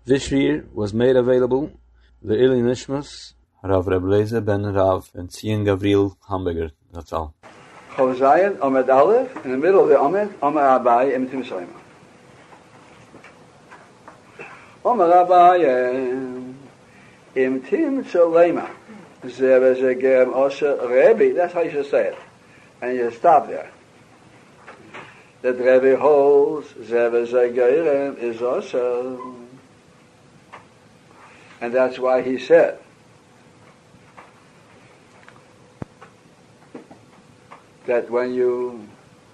This year was made available the Ili Nishmas Rav Reb Lezer ben Rav and Tzion Gavril Hamburger. That's all. Chozayin, Omed Aleph, in the middle of the Omed Abai, Emtim Soima. Omed Abai, Emtim Soima. Zevazegem Osha Rebbe. That's how you should say it. And you stop there. That Rebbe holds Zevazegem is also. And that's why he said, that when you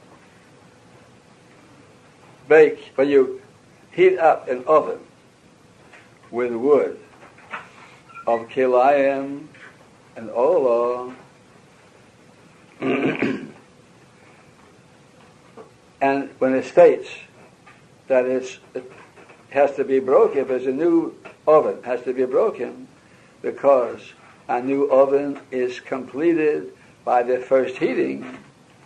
bake, when you heat up an oven with wood of kilayim and olah, and when it states that it has to be broken, if it's a new oven, it has to be broken, because a new oven is completed by the first heating.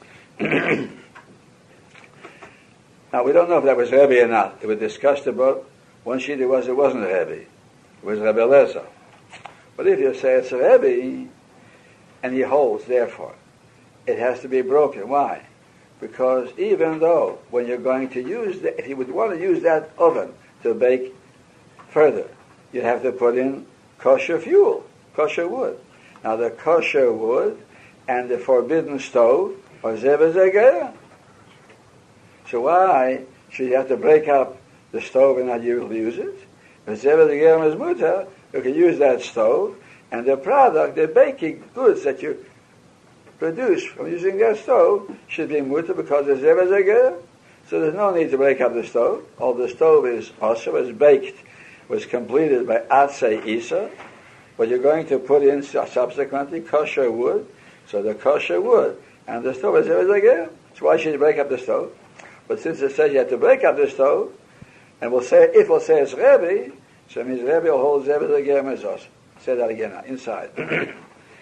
Now we don't know if that was Rebbe or not. It was discussed about one sheet. It wasn't Rebbe. It was Rebbe Lezer. But if you say it's Rebbe, and he holds, therefore, it has to be broken. Why? Because even though when you're going to use if you would want to use that oven to bake further, you have to put in kosher fuel, kosher wood. Now the kosher wood and the forbidden stove are zevazegera. So why should you have to break up the stove and not use it? If zevazegera is mutar, you can use that stove, and the product, the baking goods that you produce from using that stove should be mutar because it's zevazegera. So there's no need to break up the stove. All the stove is also was baked, was completed by Atzei Isa, but you're going to put in subsequently kosher wood. So the kosher wood and the stove is zevazegera. So why should you break up the stove? But since it says you have to break up the stove, and we'll say it's Rebbe, so it means Rebbe will hold zevazegera mezos. Say that again now, inside. If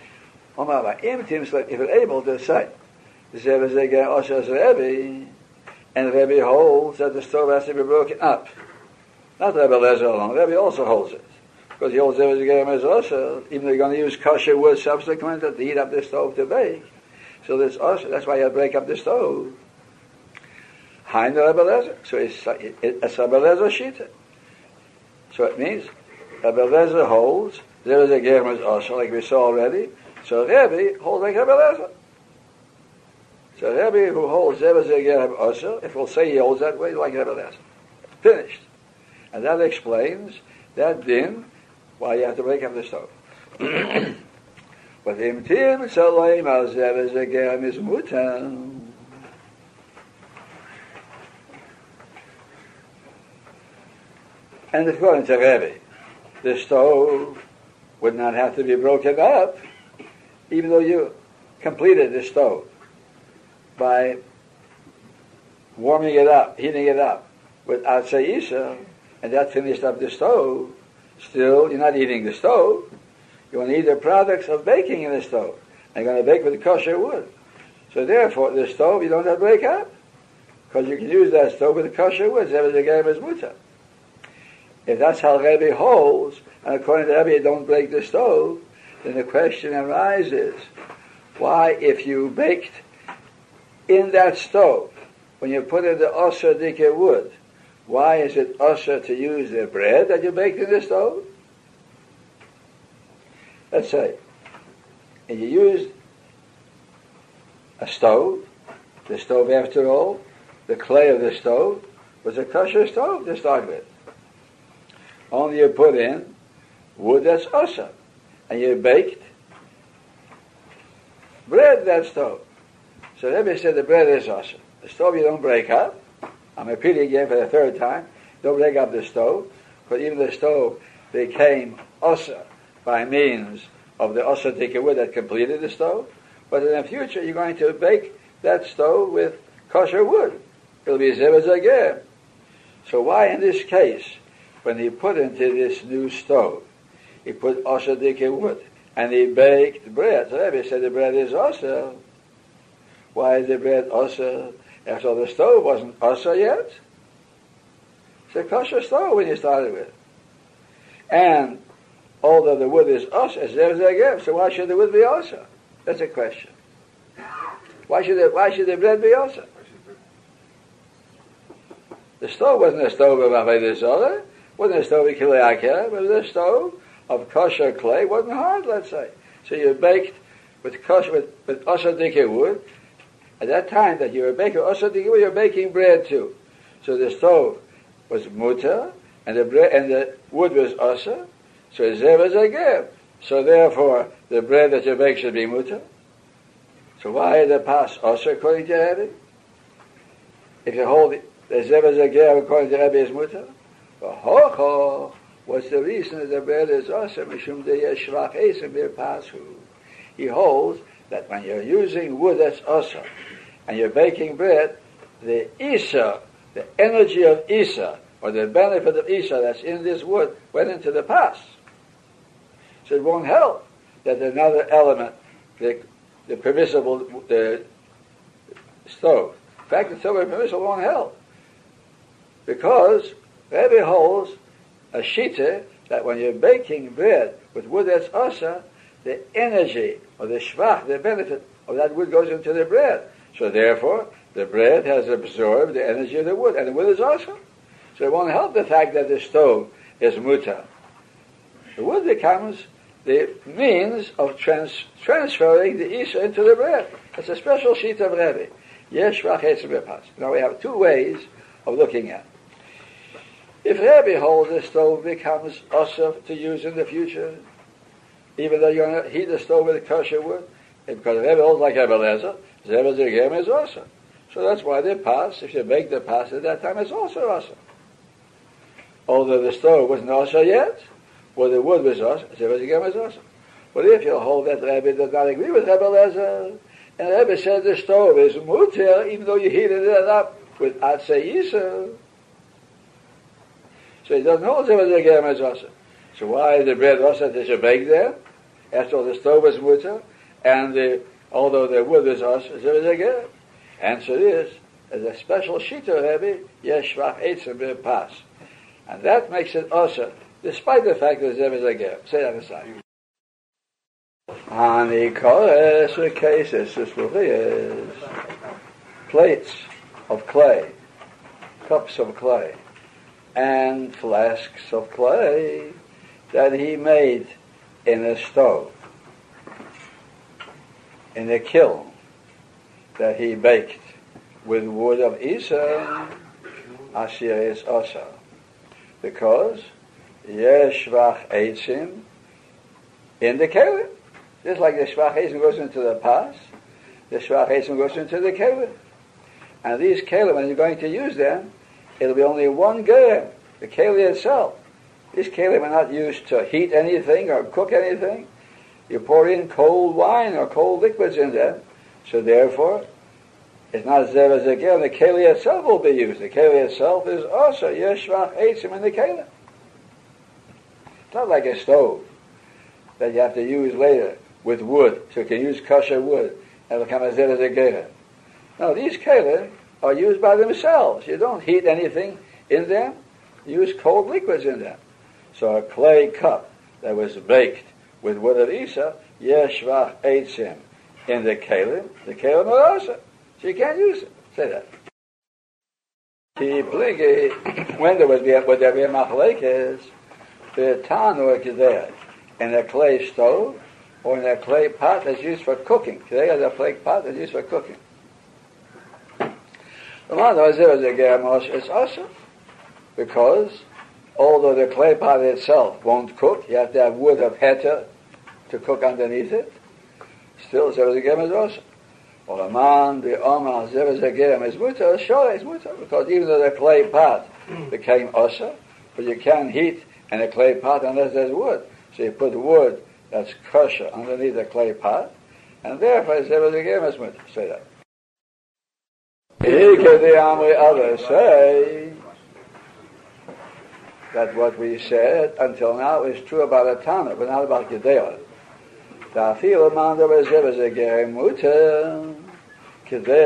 you're able to say zevazegera osher Rebbe, and Rebbe holds that the stove has to be broken up. Not Rebbe Lezer alone. Rebbe also holds it. Because he holds zevazegera mezos, even though you're going to use kosher wood subsequently to heat up the stove to bake. So that's why you have to break up the stove. Hein Rebbe Lezer. So it's Rebbe Lezer shita. So it means Rebbe Lezer holds zevazegera mezos, like we saw already. So Rebbe holds like Rebbe Lezer. So Rebbe who holds zevazegera mezos, if we'll say he holds that way, like Rebbe Lezer. Finished. And that explains that din why you have to break up the stove. But imtim saloim al zevazegera is mutan. And according to Rebbe, the stove would not have to be broken up, even though you completed the stove by warming it up, heating it up with Atzei Isa, and that finished up the stove. Still, you're not eating the stove. You want to eat the products of baking in the stove. And you're going to bake with kosher wood. So therefore, the stove you don't have to break up, because you can use that stove with the kosher wood. Zevazegera is mutar. If that's how Rebbe holds, and according to Rebbe you don't break the stove, then the question arises, why if you baked in that stove, when you put in the osher dike wood, why is it osher to use the bread that you baked in the stove? Let's say, and you used a stove, the stove after all, the clay of the stove was a kosher stove to start with. Only you put in wood that's osher, and you baked bread that stove. So Rebbe said the bread is osher. The stove you don't break up. I'm repeating again for the third time. Don't break up the stove, because even the stove became osher by means of the osher dike wood that completed the stove. But in the future, you're going to bake that stove with kosher wood. It'll be zevazegera. So why in this case, when he put into this new stove, he put osher dike wood, and he baked bread? So Rebbe said the bread is osher. Why is the bread osher? After all, the stove wasn't osher yet. It's a kosher stove when you started with. And although the wood is usher, so why should the wood be usher? That's a question. Why should the bread be usher? The stove wasn't a stove of Avodah Zarah, wasn't a stove of Kilei Aker, it was a stove of kosher clay, wasn't hard, let's say. So you baked with kosher, with usher dikeh wood. At that time that you were baking usher dikeh wood, you're baking bread too. So the stove was mutar, and the wood was usher, so zev is a ger. So therefore, the bread that you bake should be mutar. So why the pas usher according to Rebbe? If you hold the zev is a ger according to Rebbe is mutar, what's the reason that the bread is usher? Mishum de yeshvach esim bir pasu. He holds that when you're using wood that's usher, and you're baking bread, the isa, the energy of isa, or the benefit of isa that's in this wood, went into the pas. So it won't help that another element, the permissible, the stove. In fact, the stove permissible won't help. Because Rebbe holds a shita that when you're baking bread with wood that's usher, the energy, or the shvach, the benefit of that wood goes into the bread. So therefore, the bread has absorbed the energy of the wood, and the wood is usher. So it won't help the fact that the stove is mutar. The wood becomes the means of transferring the isa into the bread. It's a special sheet of Rebbe. Yesh v'chetzim b'pas. Now we have two ways of looking at it. If Rebbe holds the stove becomes usher to use in the future, even though you're going to heat the stove with kosher wood, because Rebbe holds like Rebbe Lezer, zev zegem is usher. So that's why the pas, if you bake the pas at that time, it's also usher. Although the stove wasn't usher yet, well, the wood was us, zev is us. But if you hold that Rebbe does not agree with Rebbe Lezer, and Rebbe says the stove is muter, even though you heated it up with atzei isa, so he doesn't hold zev is us. So why is the bread us that you bake there? After all, the stove is muter, and although the wood is us, zev. Answer is, as a special shita Rebbe, yesh shvach etzim b'pas, and that makes it usher, despite the fact that Zev is a ger. Say that aside. Ani kores v'keses v'sluchiyes, plates of clay, cups of clay, and flasks of clay that he made in a stove, in a kiln that he baked with wood of isa, asher is asa, because yesh shvach eitzim in the kelim. Just like the shvach eitzim goes into the pas, the shvach eitzim goes into the kelim. And these kelim, when you're going to use them, it'll be only one gerem, the kelim itself. These kelim are not used to heat anything or cook anything. You pour in cold wine or cold liquids in them, so therefore, it's not zev as again. The keli itself will be used. The keli itself is also yeshvach eitzim in the keli. It's not like a stove that you have to use later with wood, so you can use kosher wood and it'll become a zev as again. No, these keli are used by themselves. You don't heat anything in them. You use cold liquids in them. So a clay cup that was baked with wood of isa, yeshvach eitzim in the kelim are also. So you can't use it. Say that. When there would be a machlekes, the tanur kedei in a clay stove or in a clay pot that's used for cooking. Today is a clay pot that's used for cooking. The matter is also because although the clay pot itself won't cook, you have to have wood of heter to cook underneath it. Still, zevazegem is also. Well, a man, the Omar, zevazegem is mutar, sure it's mutar, because even though the clay pot became osher, but you can't heat in a clay pot unless there's wood. So you put wood that's kosher underneath the clay pot, and therefore zevazegem is mutar. Say that. Others say that what we said until now is true about a Tana, but not about Gedela.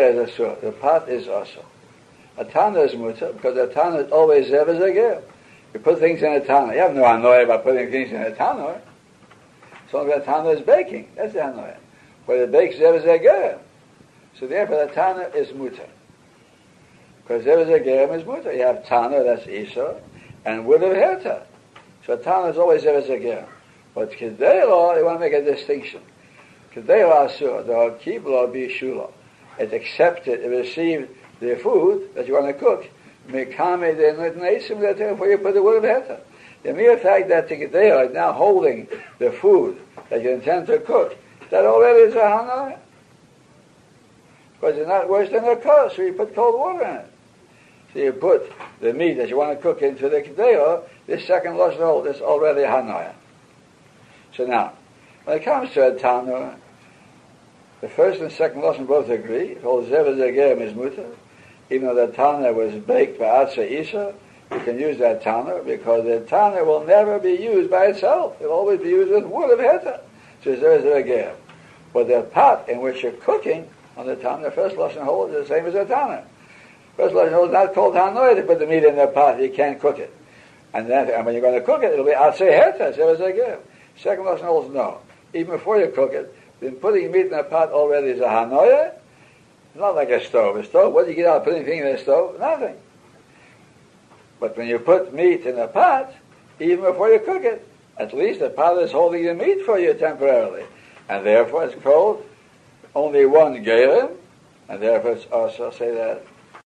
The pot is also. A Tana is mutar because a Tana is always zev as a ger. You put things in a tanner. You have no hanoia about putting things in a tanner. So the tanner is baking. That's the hanoia. But it bakes zev zeger. So therefore the tanner is mutter. Because zev zeger is mutter. You have tanner, that's isa, and wood of herta. So tanner is always zev zeger. But kedela, they want to make a distinction. Kedela asur, the kibla bishula. It's accepted, it received the food that you want to cook. Mekame de neisim, therefore you put the wood of herta. The mere fact that the kedela is now holding the food that you intend to cook, that already is a hanaya. Because it's not worse than a curse, so you put cold water in it. So you put the meat that you want to cook into the kedela, this second lashon hold is already hanaya. So now, when it comes to a tanur, the first and second lashon both agree. All zev zeger is mutter. Even though the tanur was baked by atza isa, you can use that tanur because the tanur will never be used by itself. It will always be used with wood of heta. So zev zeger. But the pot in which you're cooking on the tanur, the first lashon hold is the same as the tanur. First lashon hold is not called hanoi to put the meat in the pot. You can't cook it. And when you're going to cook it, it'll be atza heta, zev zeger. Second lashon holds no. Even before you cook it, then putting meat in a pot already is a hanoia. It's not like a stove. A stove, what do you get out of putting anything in a stove? Nothing. But when you put meat in a pot, even before you cook it, at least the pot is holding the meat for you temporarily. And therefore it's called only one gerim, and therefore it's also say that.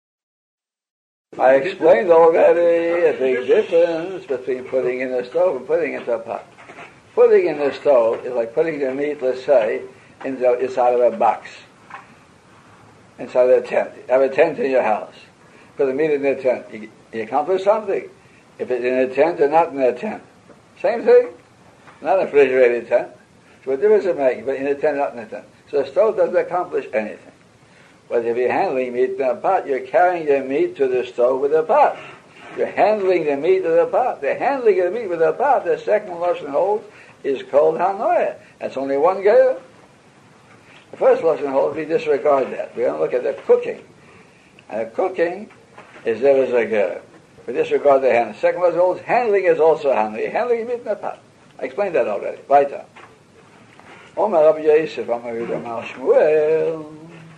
I explained already a big difference between putting in the stove and putting into a pot. Putting in the stove is like putting the meat, let's say, inside of a box, inside of a tent. You have a tent in your house. Put the meat in the tent. You accomplish something. If it's in a tent or not in a tent. Same thing. Not a refrigerated tent. So what difference it makes, but in a tent, not in a tent. So the stove doesn't accomplish anything. But if you're handling meat in a pot, you're carrying the meat to the stove with a pot. You're handling the meat with a pot. The handling of the meat with a pot, the second lashon holds, is called hanoia. That's only one gear. The first lashon holds, we disregard that. We don't look at the cooking. And the cooking is there is a gear. We disregard the hand. The second lashon holds, handling is also handling. You're handling meat in the pot. I explained that already. Weiter. Omer Rabbi Yosef, Amar Yudamar Shmuel.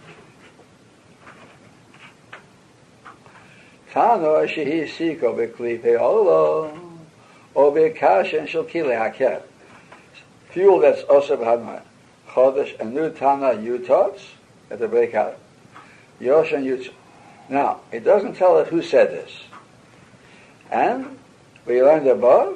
Tano shehi siko bekli pe'olo or bekashen shel kile haker. Fuel that's also b'hanoi. Chodesh, a new Tana Yutots, at the breakout. Yosh and Yutz. Now, it doesn't tell us who said this. And we learned above,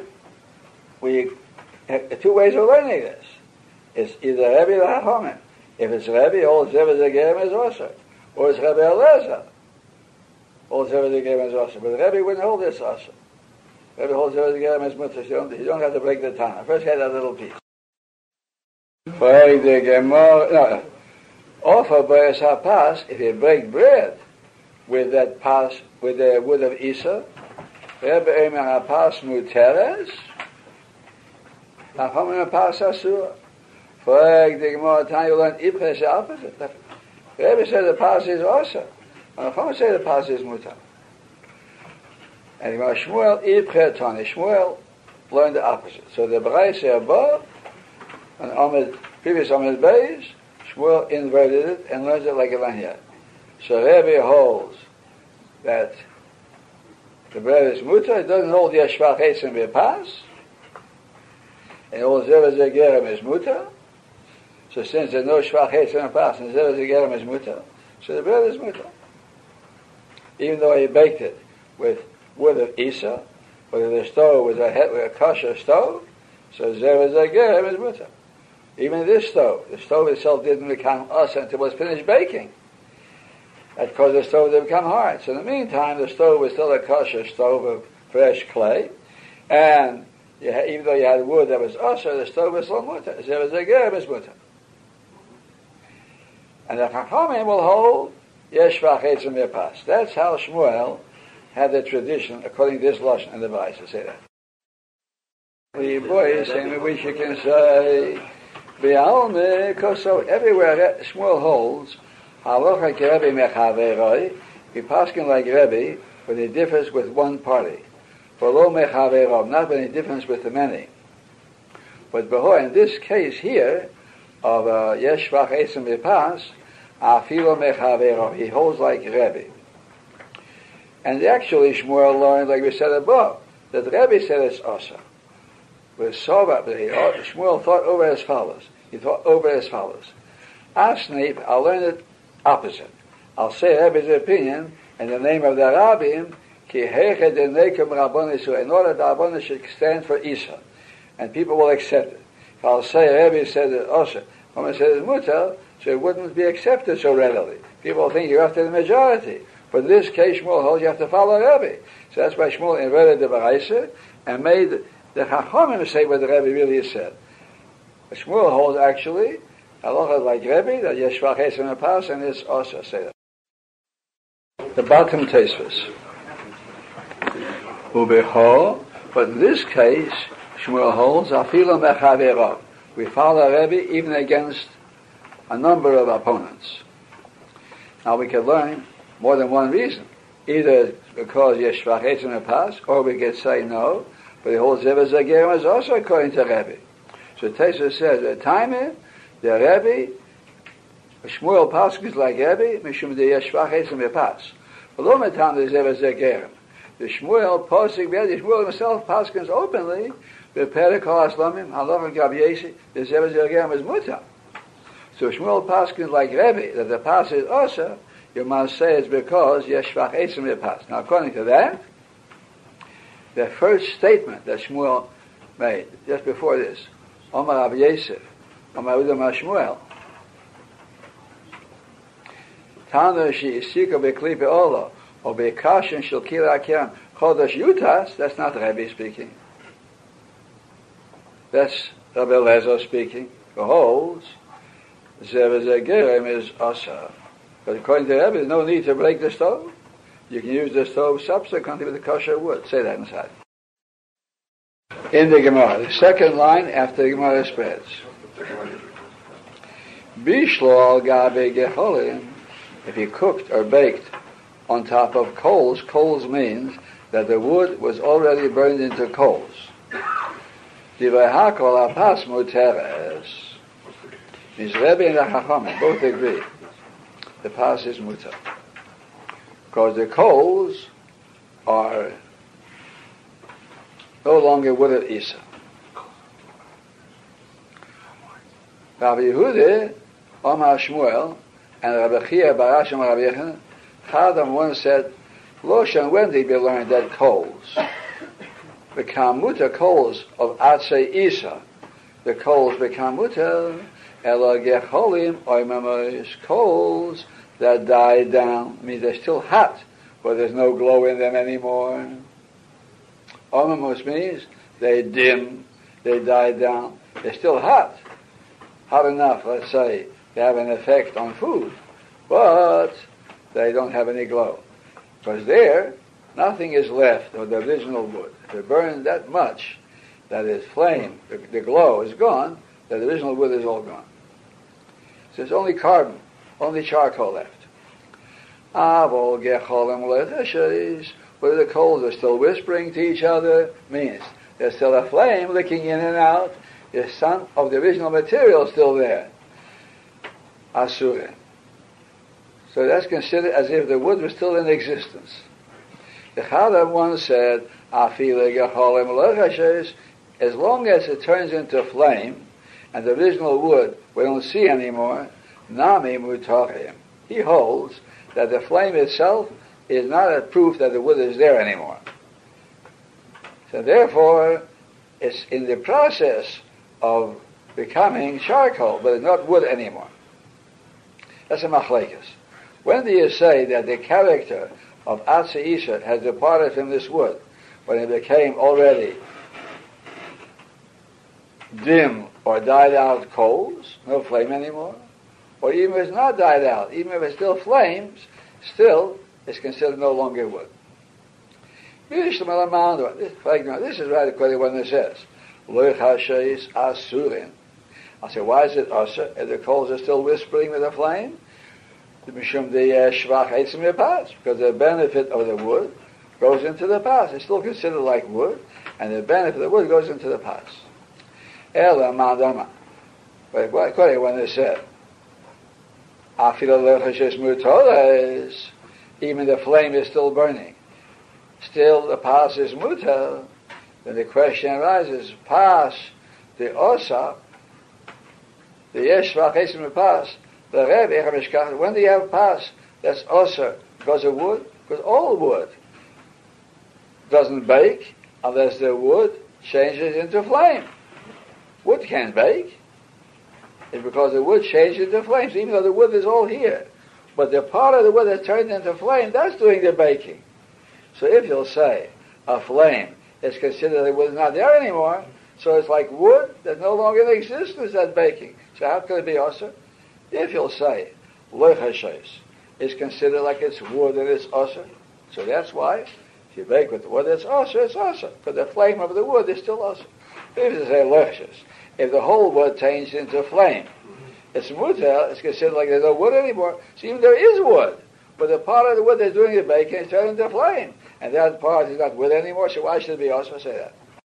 two ways of learning this. It's either Rebbe or Chachamim. If it's Rebbe, all Zev Zegerim is also. Or it's Rebbe Eliezer. All Zev Zegerim is also. But Rebbe wouldn't hold this also. Rebbe holds Zev Zegerim is mutter. You don't have to break the Tana. First get that little piece. Offer by a pas, if you break bread with that pas, with the wood of Isa, Rebbe Eimer HaPas Muteres, Chachamim HaPas Asur. Frag the Gemara time you learn Ibcha is the opposite. Rebbe said the pas is also. And Chachamim say the pas is mutar. And Shmuel Ibcha Tani. Shmuel learned the opposite. So the Baraisa above, and previous Amid Beis, Shmuel inverted it and learns it like a lanyard. So Rebbe holds that the bread is mutar. It doesn't hold Yeshvach Etzim B'pas. And all Zev Zegerim is mutar. So since there's no Shvach Etzim B'pas and Zev Zegerim is mutar, so the bread is mutar. Even though he baked it with wood of Isa, whether the stove was a kosher stove, so Zev Zegerim is mutar. Even this stove, the stove itself didn't become us until it was finished baking. That caused the stove to become hard. So in the meantime, the stove was still a kosher stove of fresh clay, and even though you had wood that was usher, the stove was still mutar. Zev Zegerim is mutar. And the Chachamim will hold Yeshvach Etzim B'pas. That's how Shmuel had the tradition, according to this lashon and the Bais, to say that. The boys, and we can say, because so everywhere Shmuel holds, Halacha Rebbe Mechaveroi, we paskin like Rebbe, but it differs with one party. For lo mechaverov, not any difference with the many. But in this case here, of Yesh Shvach Etzem Vipas, Afilo mechaverov, he holds like Rebbe. And actually Shmuel learned, like we said above, that Rebbe said it's Asa. Shmuel thought over as follows. Asnif, I'll learn it opposite. I'll say Rebbe's opinion in the name of the Rabbim, ki heched enekum rabbonis, in order the rabbonis should stand for Isa, and people will accept it. If I'll say Rebbe said it Asa, someone said it's Mutal, so it wouldn't be accepted so readily. People think you're after the majority. But in this case, Shmuel holds you have to follow Rebbe. So that's why Shmuel inverted the Baraisa and made the Chachamim say what the Rebbe really said. But Shmuel holds actually, halacha like Rebbe, that Yesh Shvach Etzem Vipas, and it's also say that. The bottom Tosfos. Ubeho, but in this case, Shmuel holds, Afilo mechaverov. We follow Rebbe even against a number of opponents. Now we can learn more than one reason. Either because Yesh Shvach Etzem Vipas, or we could say no, but he holds Zever Zagerim is also according to Rebbe. So Tosfos says, the time the Rebbe, Shmuel Paskins like Rebbe, Mishum de Yesh Shvach Etzem Vipas. Below Metam the Zever Zagerim. The Shmuel Pasik, the Shmuel himself Paskins openly, the Perikol Aslamim, Halacha Gav Yesi, the Zever Zagerim is Mutam. So Shmuel Paskins like Rebbe, that the Pas is Osa, you must say it's because Yesh Shvach Etzem Vipas. Now according to that, the first statement that Shmuel made, just before this, Omar Rav Yosef, Omar Udam Shmuel, Tana she isika beklipe olo, or bekashin shel kila kiram chodesh yutas, that's not Rebbe speaking. That's Rabbi Eliezer speaking. Behold, Zever Zagerim is Asa. But according to Rebbe, there's no need to break the stove. You can use the stove subsequently with the kosher wood. Say that inside. In the Gemara, the second line after the Gemara spreads. Bishlo al gabe gecholim, if you cooked or baked on top of coals, coals means that the wood was already burned into coals. Divrei hakol apas muteres. Means Rebbe and the Chachamim both agree. The pas is mutar. Because the coals are no longer wood of Isa. Rabbi Yehuda, Omar Shmuel, and Rabbi Chia Barashim Rabbi Yechon, Chadam once said, Loshan, when did we learn that coals become mutar, coals of Atzei Isa, the coals become mutar, Ela Gecholim, Oimamos, coals that died down, means they're still hot, but there's no glow in them anymore. Oimamos means they dim, they died down, they're still hot. Hot enough, let's say, to have an effect on food, but they don't have any glow. Because there, nothing is left of the original wood. If it burns that much, that is flame, the glow is gone, the original wood is all gone. So there's only carbon, only charcoal left. Avol gecholim leteshes, where the coals are still whispering to each other, means there's still a flame licking in and out, the sun of the original material is still there. Asurin. So that's considered as if the wood was still in existence. The Chadam once said, Afile gecholim leteshes, as long as it turns into flame, and the original wood we don't see anymore, Nami Mutachim. He holds that the flame itself is not a proof that the wood is there anymore. So therefore, it's in the process of becoming charcoal, but it's not wood anymore. That's a machlekes. When do you say that the character of Atzei Isa has departed from this wood, when it became already dim or died out coals, no flame anymore, or even if it's not died out, even if it still flames, still it's considered no longer wood. This is right according to what it says. I say, why is it asa if the coals are still whispering with the flame? Because the benefit of the wood goes into the pas. It's still considered like wood, and the benefit of the wood goes into the pas. Ela Madama. But according to when they said, even the flame is still burning, still the pas is mutal, then the question arises, pas, the osa, the yeshvach esim pas, the Rebbe, when do you have pas that's osa because of wood? Because all wood doesn't bake unless the wood changes into flame. Wood can't bake. It's because the wood changes into flames, even though the wood is all here. But the part of the wood that's turned into flame, that's doing the baking. So if you'll say a flame is considered the wood is not there anymore, so it's like wood that's no longer in existence that's baking. So how could it be osir? If you'll say loy chashes is considered like it's wood and it's osir, so that's why if you bake with wood it's osir. But the flame of the wood is still osir. If you say loy chashes, if the whole wood changed into flame, it's mutal, it's considered like there's no wood anymore. So even there is wood, but the part of the wood that's doing the baking is turned into flame. And that part is not wood anymore, so why should it be also say that?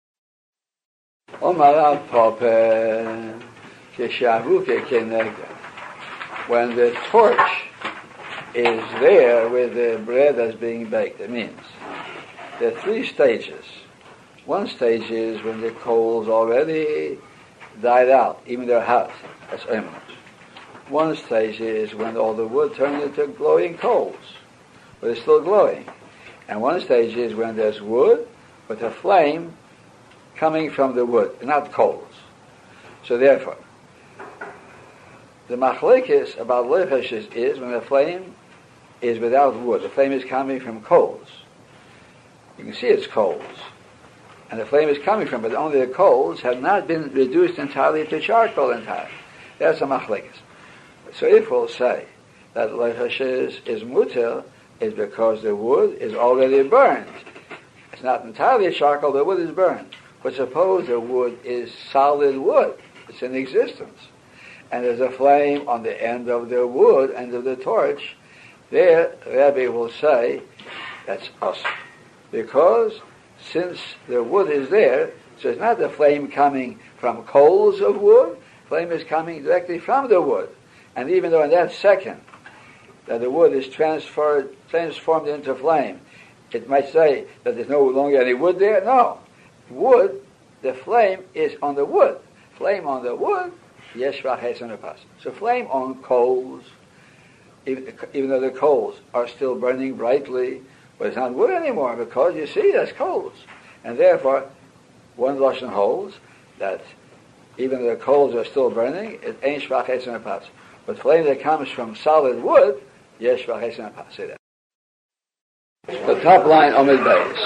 When the torch is there with the bread that's being baked, it means there are three stages. One stage is when the coals already died out, even they're hot. That's eminent. One stage is when all the wood turns into glowing coals, but it's still glowing. And one stage is when there's wood, but a flame coming from the wood, not coals. So therefore, the machlekes about loy chashes is when the flame is without wood. The flame is coming from coals. You can see it's coals. And the flame is coming from, but only the coals have not been reduced entirely to charcoal entirely. That's a machlekes. So if we'll say that loy chashes is mutal, is because the wood is already burned. It's not entirely charcoal, the wood is burned. But suppose the wood is solid wood, it's in existence, and there's a flame on the end of the wood, end of the torch, there Rabbi will say that's osir. Because since the wood is there, so it's not the flame coming from coals of wood, flame is coming directly from the wood. And even though in that second that the wood is transformed into flame, it might say that there's no longer any wood there. No. Wood, the flame is on the wood. Flame on the wood, yeshvach esim pas. So flame on coals, even though the coals are still burning brightly, but it's not wood anymore because you see that's coals. And therefore, one lashon holds that even though the coals are still burning, it ain't shvach esim pas. But flame that comes from solid wood, yeshvach esim pas. Say that. The top line, Omid Beis.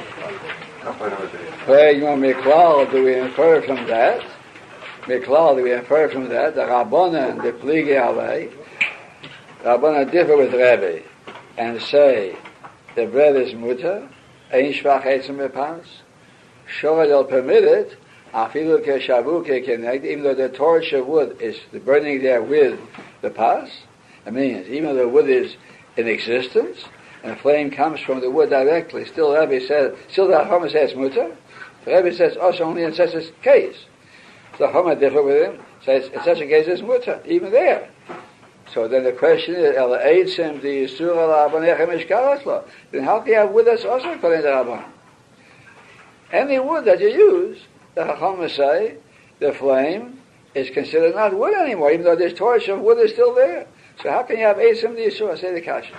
Miklal, do we infer from that? Miklal, do we infer from that? The Rabbanan, the Pligi Alei, Rabbanan differ with Rebbe and say the bread is mutar, ein shvach etzim bepas, Shora they'll permit it, afilu keshavu kekeneged, even though the torch of wood is burning there with the pas. It means even though the wood is in existence, and the flame comes from the wood directly, still Rebbe says, still the Chama says mutar. The Rebbe says also only in such a case. So the Chama differ with him, says in such a case it's mutar, even there. So then the question is, then how can you have wood that's also according to Rabban? Any wood that you use, the Chacham say, the flame is considered not wood anymore, even though this torch of wood is still there. So how can you have Eitzim the Yisur? Say the Kasha.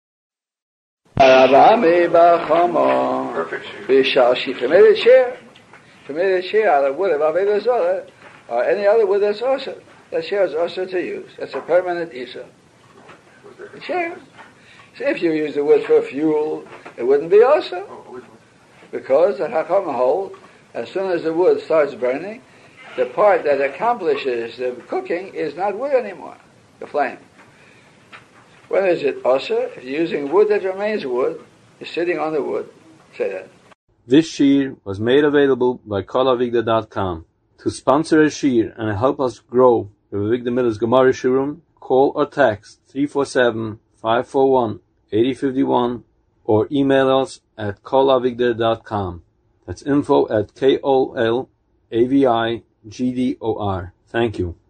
Perfect. She permitted share out of wood of Aveda Zorah, or any other wood that's also. That share is also to use. That's a permanent Isur. Share. So if you use the wood for fuel, it wouldn't be also. Because the Chacham hold, as soon as the wood starts burning, the part that accomplishes the cooking is not wood anymore, the flame. When is it also? If you're using wood that remains wood, you're sitting on the wood. Say that. This shir was made available by KolAvigdor.com. To sponsor a shir and help us grow the Avigdor Miller's Gemara Shiurim, call or text 347-541-8051 or email us at kolavigdor.com. That's info@kolavigdor. Thank you.